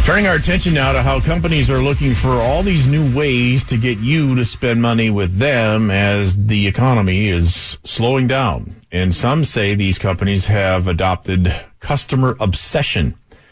Turning our attention now to how companies are looking for all these new ways to get you to spend money with them as the economy is slowing down. And some say these companies have adopted customer obsession.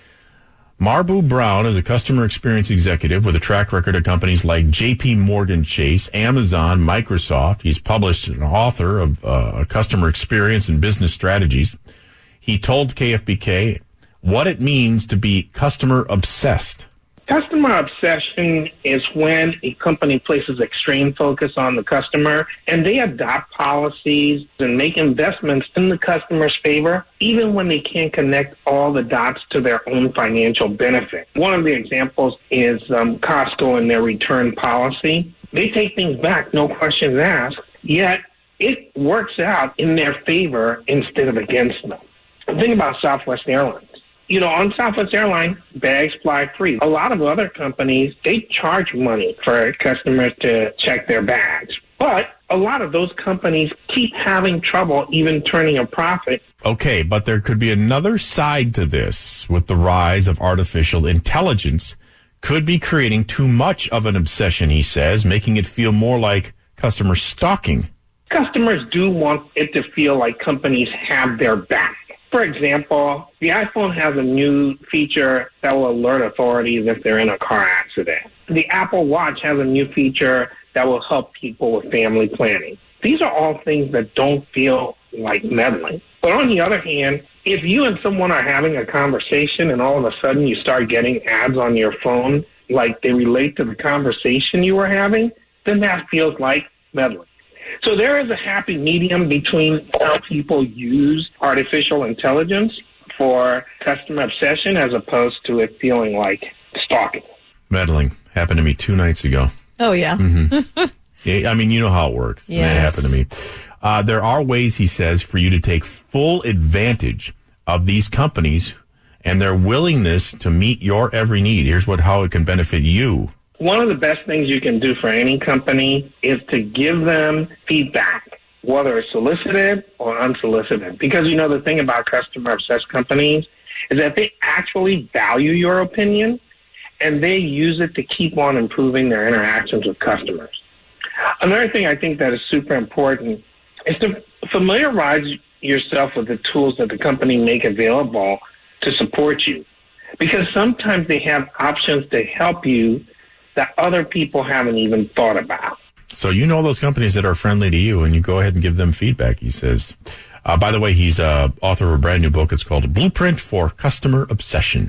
Marbu Brown is a customer experience executive with a track record at companies like JP Morgan Chase, Amazon, Microsoft. He's published an author of customer experience and business strategies. He told KFBK what it means to be customer obsessed. Customer obsession is when a company places extreme focus on the customer and they adopt policies and make investments in the customer's favor, even when they can't connect all the dots to their own financial benefit. One of the examples is Costco and their return policy. They take things back, no questions asked, yet it works out in their favor instead of against them. Think about Southwest Airlines. You know, on Southwest Airlines, bags fly free. A lot of other companies, they charge money for customers to check their bags. But a lot of those companies keep having trouble even turning a profit. Okay, but there could be another side to this with the rise of artificial intelligence. Could be creating too much of an obsession, he says, making it feel more like customer stalking. Customers do want it to feel like companies have their back. For example, the iPhone has a new feature that will alert authorities if they're in a car accident. The Apple Watch has a new feature that will help people with family planning. These are all things that don't feel like meddling. But on the other hand, if you and someone are having a conversation and all of a sudden you start getting ads on your phone like they relate to the conversation you were having, then that feels like meddling. So there is a happy medium between how people use artificial intelligence for customer obsession as opposed to it feeling like stalking. Meddling happened to me 2 nights ago. Oh, yeah. Mm-hmm. Yeah, I mean, you know how it works. Yes. It happened to me. There are ways, he says, for you to take full advantage of these companies and their willingness to meet your every need. Here's how it can benefit you. One of the best things you can do for any company is to give them feedback, whether it's solicited or unsolicited. Because, you know, the thing about customer-obsessed companies is that they actually value your opinion, and they use it to keep on improving their interactions with customers. Another thing I think that is super important is to familiarize yourself with the tools that the company make available to support you. Because sometimes they have options to help you that other people haven't even thought about. So you know those companies that are friendly to you, and you go ahead and give them feedback, he says. By the way, he's author of a brand new book. It's called Blueprint for Customer Obsession.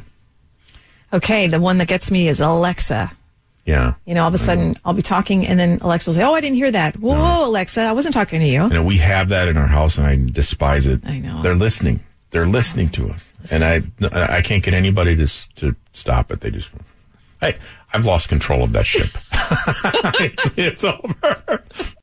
Okay, the one that gets me is Alexa. Yeah. You know, all of a sudden, I'll be talking, and then Alexa will say, I didn't hear that. Whoa, Alexa, I wasn't talking to you. You know, we have that in our house, and I despise it. I know. They're listening. They're listening to us. And I can't get anybody to stop it. They just... I've lost control of that ship. It's over.